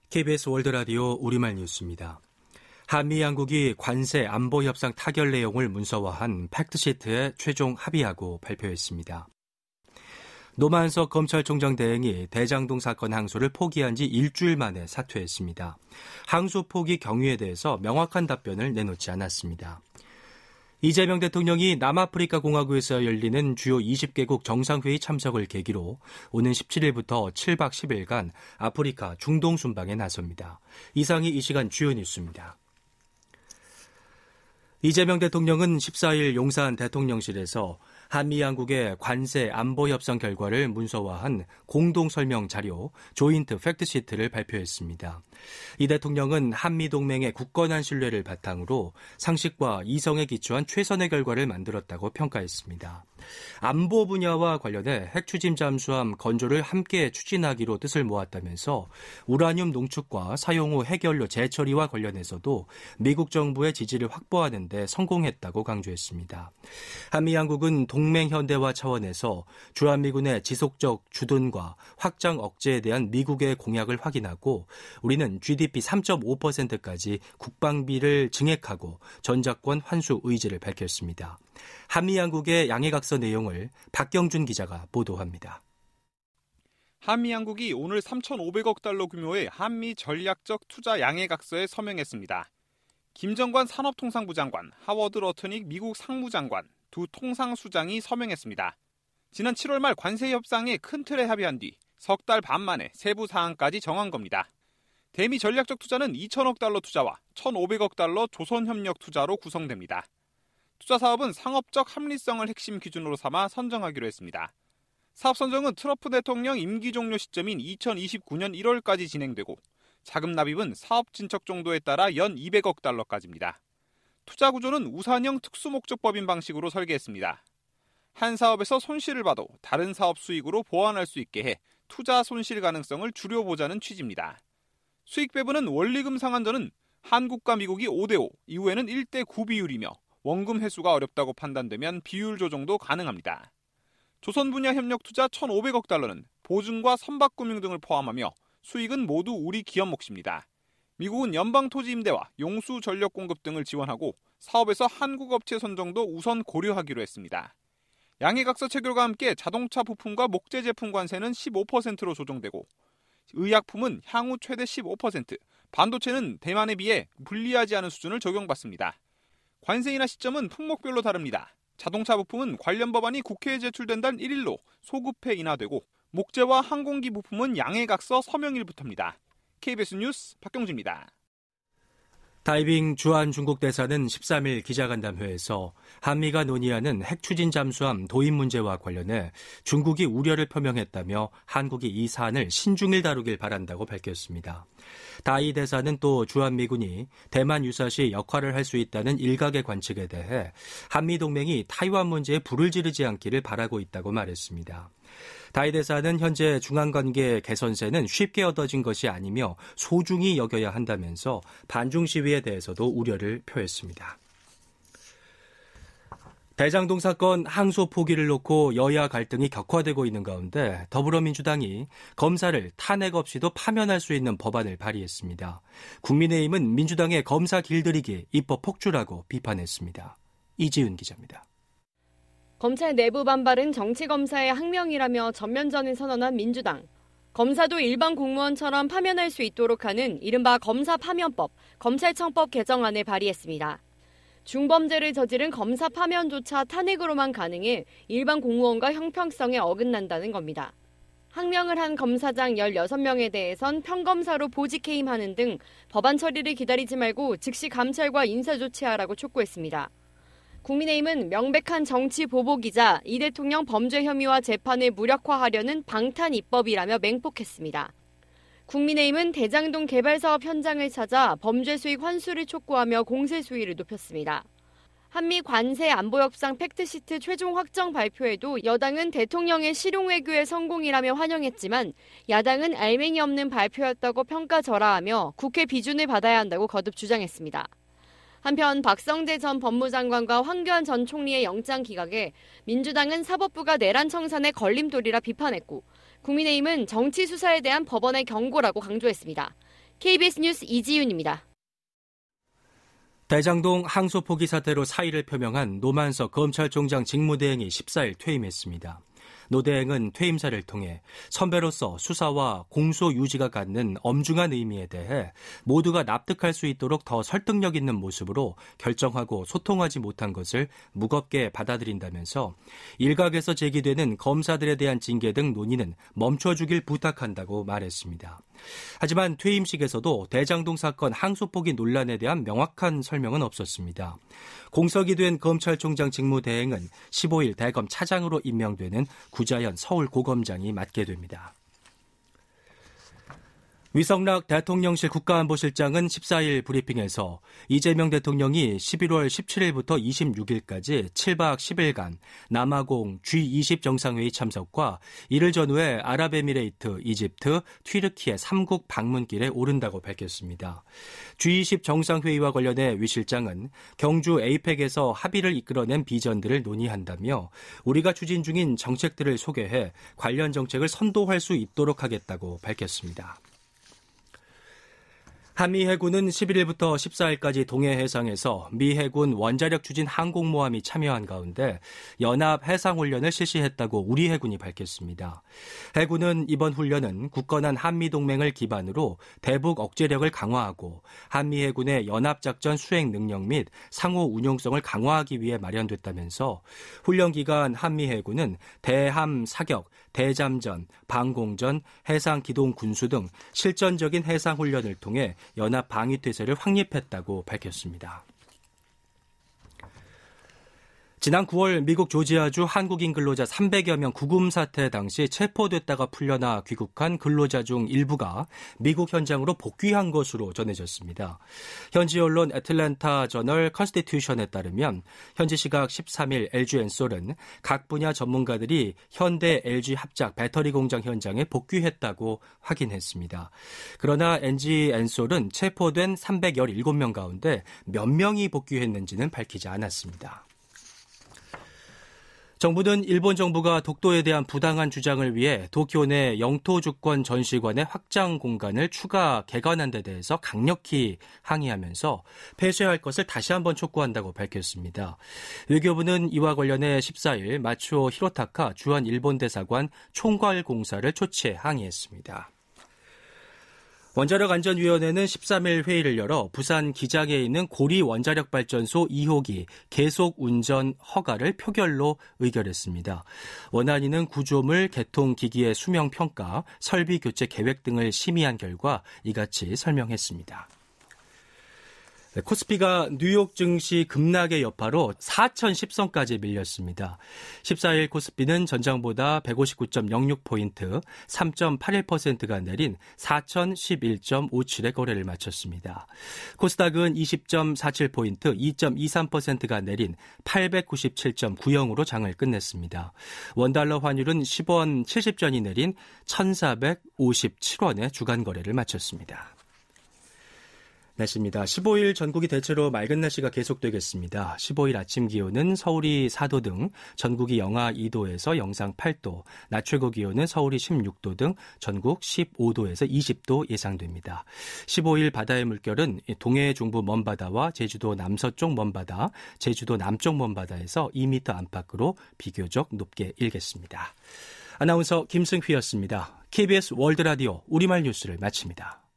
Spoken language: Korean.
KBS 월드라디오 우리말 뉴스입니다. 한미 양국이 관세 안보 협상 타결 내용을 문서화한 팩트시트에 최종 합의하고 발표했습니다. 노만석 검찰총장 대행이 대장동 사건 항소를 포기한 지 일주일 만에 사퇴했습니다. 항소 포기 경위에 대해서 명확한 답변을 내놓지 않았습니다. 이재명 대통령이 남아프리카 공화국에서 열리는 주요 20개국 정상회의 참석을 계기로 오는 17일부터 7박 10일간 아프리카 중동 순방에 나섭니다. 이상이 이 시간 주요 뉴스입니다. 이재명 대통령은 14일 용산 대통령실에서 한미 양국의 관세 안보 협상 결과를 문서화한 공동 설명 자료 조인트 팩트시트를 발표했습니다. 이 대통령은 한미 동맹의 굳건한 신뢰를 바탕으로 상식과 이성에 기초한 최선의 결과를 만들었다고 평가했습니다. 안보 분야와 관련해 핵추진 잠수함 건조를 함께 추진하기로 뜻을 모았다면서 우라늄 농축과 사용 후 핵연료 재처리와 관련해서도 미국 정부의 지지를 확보하는 데 성공했다고 강조했습니다. 한미 양국은 동맹 현대화 차원에서 주한미군의 지속적 주둔과 확장 억제에 대한 미국의 공약을 확인하고 우리는 GDP 3.5%까지 국방비를 증액하고 전작권 환수 의지를 밝혔습니다. 한미 양국의 양해각서 내용을 박경준 기자가 보도합니다. 한미 양국이 오늘 3,500억 달러 규모의 한미 전략적 투자 양해각서에 서명했습니다. 김정관 산업통상부 장관, 하워드 러터닉 미국 상무장관, 두 통상수장이 서명했습니다. 지난 7월 말 관세 협상에 큰 틀에 합의한 뒤 석 달 반 만에 세부 사항까지 정한 겁니다. 대미 전략적 투자는 2천억 달러 투자와 1,500억 달러 조선협력 투자로 구성됩니다. 투자 사업은 상업적 합리성을 핵심 기준으로 삼아 선정하기로 했습니다. 사업 선정은 트럼프 대통령 임기 종료 시점인 2029년 1월까지 진행되고 자금 납입은 사업 진척 정도에 따라 연 200억 달러까지입니다. 투자 구조는 우산형 특수목적법인 방식으로 설계했습니다. 한 사업에서 손실을 봐도 다른 사업 수익으로 보완할 수 있게 해 투자 손실 가능성을 줄여보자는 취지입니다. 수익 배분은 원리금 상한전은 한국과 미국이 5대5, 이후에는 1대9 비율이며 원금 회수가 어렵다고 판단되면 비율 조정도 가능합니다. 조선 분야 협력 투자 1,500억 달러는 보증과 선박금융 등을 포함하며 수익은 모두 우리 기업 몫입니다. 미국은 연방토지 임대와 용수 전력 공급 등을 지원하고 사업에서 한국 업체 선정도 우선 고려하기로 했습니다. 양해각서 체결과 함께 자동차 부품과 목재 제품 관세는 15%로 조정되고 의약품은 향후 최대 15%, 반도체는 대만에 비해 불리하지 않은 수준을 적용받습니다. 관세 인하 시점은 품목별로 다릅니다. 자동차 부품은 관련 법안이 국회에 제출된 달 1일로 소급해 인하되고 목재와 항공기 부품은 양해각서 서명일부터입니다. KBS 뉴스 박경주입니다. 다이빙 주한 중국 대사는 13일 기자간담회에서 한미가 논의하는 핵추진 잠수함 도입 문제와 관련해 중국이 우려를 표명했다며 한국이 이 사안을 신중히 다루길 바란다고 밝혔습니다. 다이 대사는 또 주한미군이 대만 유사시 역할을 할 수 있다는 일각의 관측에 대해 한미 동맹이 타이완 문제에 불을 지르지 않기를 바라고 있다고 말했습니다. 다이 대사는 현재 중한관계 개선세는 쉽게 얻어진 것이 아니며 소중히 여겨야 한다면서 반중 시위에 대해서도 우려를 표했습니다. 대장동 사건 항소 포기를 놓고 여야 갈등이 격화되고 있는 가운데 더불어민주당이 검사를 탄핵 없이도 파면할 수 있는 법안을 발의했습니다. 국민의힘은 민주당의 검사 길들이기 입법 폭주라고 비판했습니다. 이지은 기자입니다. 검찰 내부 반발은 정치검사의 항명이라며 전면전을 선언한 민주당. 검사도 일반 공무원처럼 파면할 수 있도록 하는 이른바 검사파면법, 검찰청법 개정안을 발의했습니다. 중범죄를 저지른 검사 파면조차 탄핵으로만 가능해 일반 공무원과 형평성에 어긋난다는 겁니다. 항명을 한 검사장 16명에 대해선 평검사로 보직해임하는 등 법안 처리를 기다리지 말고 즉시 감찰과 인사조치하라고 촉구했습니다. 국민의힘은 명백한 정치 보복이자 이 대통령 범죄 혐의와 재판을 무력화하려는 방탄 입법이라며 맹폭했습니다. 국민의힘은 대장동 개발사업 현장을 찾아 범죄 수익 환수를 촉구하며 공세 수위를 높였습니다. 한미 관세 안보협상 팩트시트 최종 확정 발표에도 여당은 대통령의 실용외교의 성공이라며 환영했지만 야당은 알맹이 없는 발표였다고 평가절하하며 국회 비준을 받아야 한다고 거듭 주장했습니다. 한편 박성대 전 법무장관과 황교안 전 총리의 영장 기각에 민주당은 사법부가 내란 청산의 걸림돌이라 비판했고 국민의힘은 정치 수사에 대한 법원의 경고라고 강조했습니다. KBS 뉴스 이지윤입니다. 대장동 항소 포기 사태로 사의를 표명한 노만석 검찰총장 직무대행이 14일 퇴임했습니다. 노 대행은 퇴임사를 통해 선배로서 수사와 공소 유지가 갖는 엄중한 의미에 대해 모두가 납득할 수 있도록 더 설득력 있는 모습으로 결정하고 소통하지 못한 것을 무겁게 받아들인다면서 일각에서 제기되는 검사들에 대한 징계 등 논의는 멈춰주길 부탁한다고 말했습니다. 하지만 퇴임식에서도 대장동 사건 항소 포기 논란에 대한 명확한 설명은 없었습니다. 공석이 된 검찰총장 직무대행은 15일 대검 차장으로 임명되는 구자현 서울고검장이 맡게 됩니다. 위성락 대통령실 국가안보실장은 14일 브리핑에서 이재명 대통령이 11월 17일부터 26일까지 7박 10일간 남아공 G20 정상회의 참석과 이를 전후해 아랍에미레이트, 이집트, 튀르키예 3국 방문길에 오른다고 밝혔습니다. G20 정상회의와 관련해 위 실장은 경주 에이펙에서 합의를 이끌어낸 비전들을 논의한다며 우리가 추진 중인 정책들을 소개해 관련 정책을 선도할 수 있도록 하겠다고 밝혔습니다. 한미 해군은 11일부터 14일까지 동해 해상에서 미 해군 원자력 추진 항공모함이 참여한 가운데 연합 해상훈련을 실시했다고 우리 해군이 밝혔습니다. 해군은 이번 훈련은 굳건한 한미동맹을 기반으로 대북 억제력을 강화하고 한미 해군의 연합작전 수행 능력 및 상호 운용성을 강화하기 위해 마련됐다면서 훈련 기간 한미 해군은 대함 사격, 대잠전, 방공전, 해상기동 군수 등 실전적인 해상훈련을 통해 연합 방위태세를 확립했다고 밝혔습니다. 지난 9월 미국 조지아주 한국인 근로자 300여 명 구금 사태 당시 체포됐다가 풀려나 귀국한 근로자 중 일부가 미국 현장으로 복귀한 것으로 전해졌습니다. 현지 언론 애틀랜타 저널 컨스티튜션에 따르면 현지 시각 13일 LG엔솔은 각 분야 전문가들이 현대 LG 합작 배터리 공장 현장에 복귀했다고 확인했습니다. 그러나 LG엔솔은 체포된 317명 가운데 몇 명이 복귀했는지는 밝히지 않았습니다. 정부는 일본 정부가 독도에 대한 부당한 주장을 위해 도쿄 내 영토 주권 전시관의 확장 공간을 추가 개관한 데 대해서 강력히 항의하면서 폐쇄할 것을 다시 한번 촉구한다고 밝혔습니다. 외교부는 이와 관련해 14일 마츠오 히로타카 주한 일본 대사관 총괄 공사를 초치해 항의했습니다. 원자력안전위원회는 13일 회의를 열어 부산 기장에 있는 고리 원자력발전소 2호기 계속 운전 허가를 표결로 의결했습니다. 원안위는 구조물, 개통 기기의 수명 평가, 설비 교체 계획 등을 심의한 결과 이같이 설명했습니다. 코스피가 뉴욕 증시 급락의 여파로 4,010선까지 밀렸습니다. 14일 코스피는 전장보다 159.06포인트, 3.81%가 내린 4,011.57의 거래를 마쳤습니다. 코스닥은 20.47포인트, 2.23%가 내린 897.90으로 장을 끝냈습니다. 원달러 환율은 10원 70전이 내린 1,457원의 주간 거래를 마쳤습니다. 날씨입니다. 15일 전국이 대체로 맑은 날씨가 계속되겠습니다. 15일 아침 기온은 서울이 4도 등 전국이 영하 2도에서 영상 8도, 낮 최고 기온은 서울이 16도 등 전국 15도에서 20도 예상됩니다. 15일 바다의 물결은 동해 중부 먼바다와 제주도 남서쪽 먼바다, 제주도 남쪽 먼바다에서 2m 안팎으로 비교적 높게 일겠습니다. 아나운서 김승휘였습니다. KBS 월드라디오 우리말 뉴스를 마칩니다.